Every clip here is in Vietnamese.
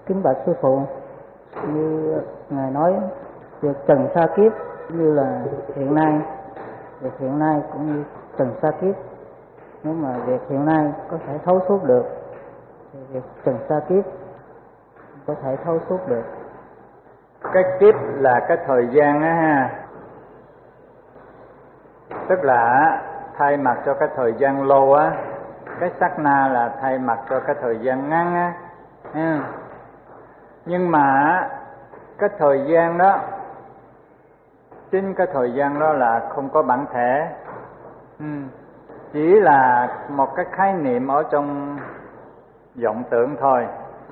Kính bạch sư phụ, như ngài nói việc trần sa kiếp như là hiện nay, việc hiện nay cũng như trần sa kiếp. Nếu mà việc hiện nay có thể thấu suốt được thì việc trần sa kiếp có thể thấu suốt được. Cái kiếp là cái thời gian á ha, tức là thay mặt cho cái thời gian lâu á, cái sát na là thay mặt cho cái thời gian ngắn á. Nhưng mà cái thời gian đó, chính cái thời gian đó là không có bản thể, chỉ là một cái khái niệm ở trong vọng tưởng thôi.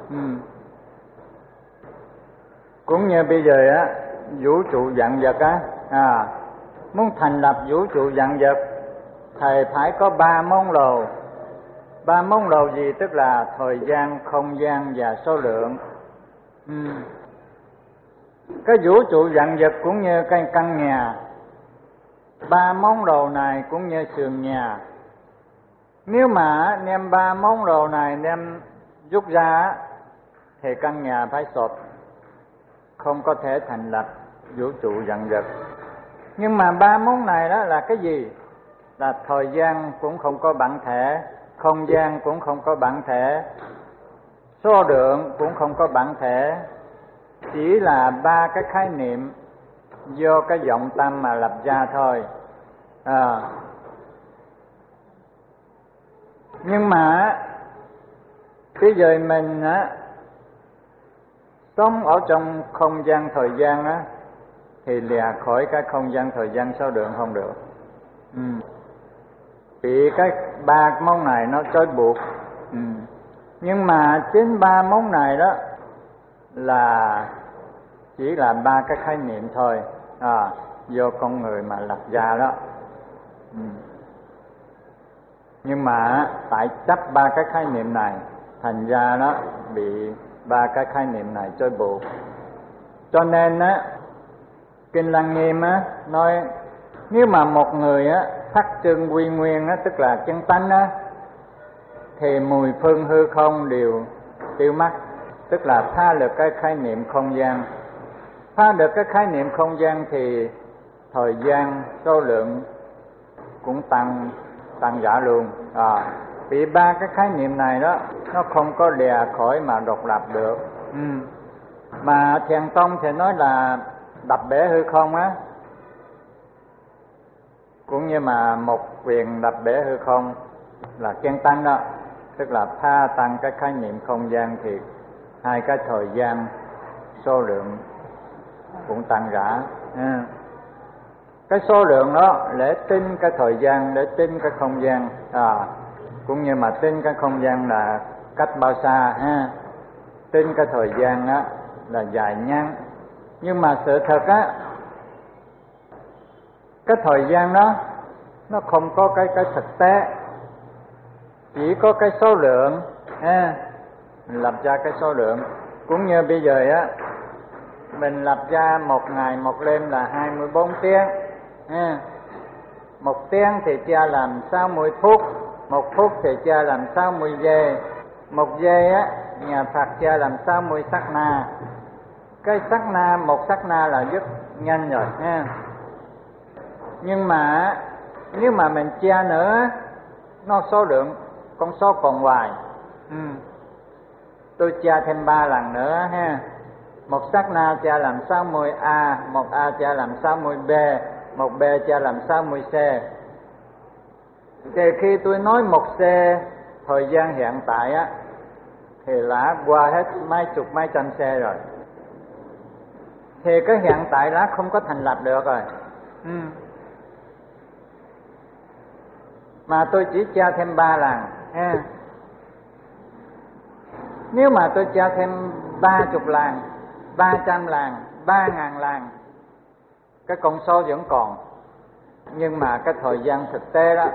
Cũng như bây giờ á, vũ trụ vạn vật á, muốn thành lập vũ trụ vạn vật, thầy phải có 3 món đồ. 3 món đồ gì? Tức là thời gian, không gian và số lượng. Cái vũ trụ vạn vật cũng như cái căn nhà, 3 món đồ này cũng như sườn nhà. Nếu mà đem 3 món đồ này đem rút ra thì căn nhà phải sụp, không có thể thành lập vũ trụ vạn vật. Nhưng mà 3 món này đó là cái gì? Là thời gian cũng không có bản thể, không gian cũng không có bản thể, số lượng cũng không có bản thể, chỉ là 3 cái khái niệm do cái vọng tâm mà lập ra thôi. Nhưng mà bây giờ mình sống ở trong không gian thời gian á, thì lìa khỏi cái không gian thời gian số lượng không được. Vì cái 3 món này nó trói buộc. Nhưng mà chính 3 món này đó là chỉ là 3 cái khái niệm thôi, do con người mà lập ra đó. Nhưng mà tại chấp 3 cái khái niệm này, thành ra nó bị 3 cái khái niệm này trói buộc. Cho nên á, Kinh Lăng Nghiêm á nói, nếu mà một người á thắt chân quy nguyên á, tức là chân tánh á, thì 10 phương hư không đều tiêu mất. Tức là phá được cái khái niệm không gian. Phá được cái khái niệm không gian thì thời gian, số lượng cũng tăng giả luôn. Vì 3 cái khái niệm này đó, nó không có lìa khỏi mà độc lập được. Mà Thiền Tông thì nói là đập bể hư không á, cũng như mà một quyền đập bể hư không là chân tăng đó, tức là pha tăng cái khái niệm không gian thì 2 cái thời gian, số lượng cũng tăng cả. Cái số lượng đó để tính cái thời gian, để tính cái không gian, cũng như mà tính cái không gian là cách bao xa, tính cái thời gian á là dài ngắn. Nhưng mà sự thật á, cái thời gian đó nó không có cái thực tế, chỉ có cái số lượng. Mình lập ra cái số lượng. Cũng như bây giờ á, mình lập ra một ngày một đêm là 24 tiếng. Một tiếng thì chia làm 60 phút, một phút thì chia làm 60 giây, một giây á nhà Phật chia làm 60 sát na. Cái sát na, một sát na là rất nhanh rồi ha. Nhưng mà nếu mà mình chia nữa, nó số lượng con số còn hoài. Tôi chia thêm 3 lần nữa ha. Một sát na chia làm 60A, một A chia làm 60B, một B chia làm 60C. Thì khi tôi nói một C thời gian hiện tại á, thì đã qua hết mấy chục mấy trăm C rồi. Thì cái hiện tại đã không có thành lập được rồi. Mà tôi chỉ chia thêm 3 lần. Nếu mà tôi chia thêm 30 lần, 300 lần, 3.000 lần, cái con số vẫn còn. Nhưng mà cái thời gian thực tế đó,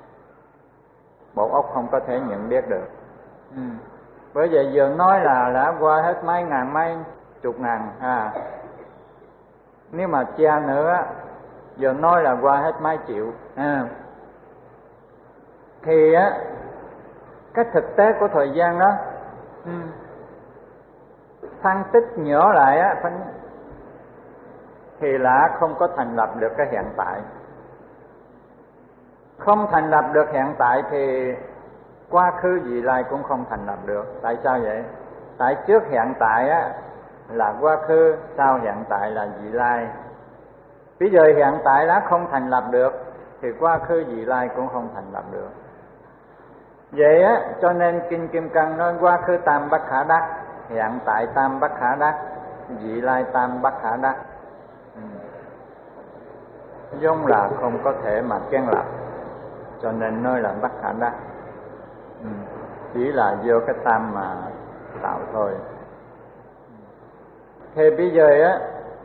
bộ óc không có thể nhận biết được. Bởi vậy giờ nói là đã qua hết mấy ngàn, mấy chục ngàn. Nếu mà chia nữa, giờ nói là qua hết mấy triệu. Thì á, cái thực tế của thời gian đó phân tích nhỏ lại á, thì là không có thành lập được cái hiện tại. Không thành lập được hiện tại thì quá khứ vị lai cũng không thành lập được. Tại sao vậy? Tại trước hiện tại á là quá khứ, sau hiện tại là vị lai. Bây giờ hiện tại đã không thành lập được thì quá khứ vị lai cũng không thành lập được. Vậy á, cho nên Kinh Kim Cang nói quá khứ tam bất khả đắc, hiện tại tam bất khả đắc, vị lai tam bất khả đắc. Vốn là không có thể mà kiến lập, cho nên nói là bất khả đắc. Chỉ là vô cái tam mà tạo thôi. Thì bây giờ á,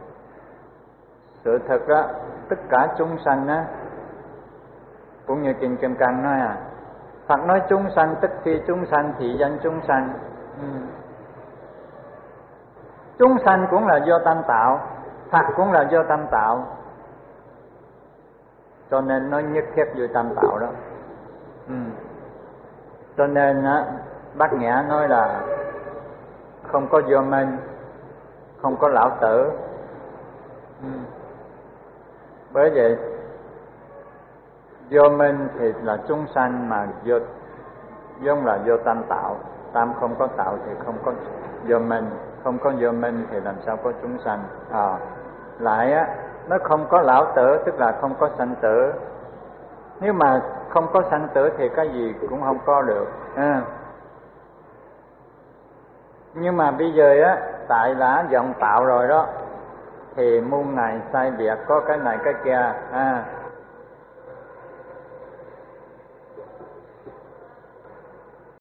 sự thật á, tất cả chúng sanh á, cũng như Kinh Kim Cang nói Phật nói chúng sanh tức khi chúng sanh thị danh chúng sanh. Chúng sanh cũng là do tâm tạo, Phật cũng là do tâm tạo, cho nên nó nhất thiết vô tâm tạo đó. Cho nên á, Bát Nhã nói là không có vô minh, không có lão tử. Bởi vậy vô minh thì là chúng sanh, mà vô vốn là vô tâm tạo. Tâm không có tạo thì không có vô minh, không có vô minh thì làm sao có chúng sanh. Lại á, nó không có lão tử, tức là không có sanh tử. Nếu mà không có sanh tử thì cái gì cũng không có được. Nhưng mà bây giờ á, tại đã vọng tạo rồi đó, thì muôn ngày sai biệt, có cái này cái kia.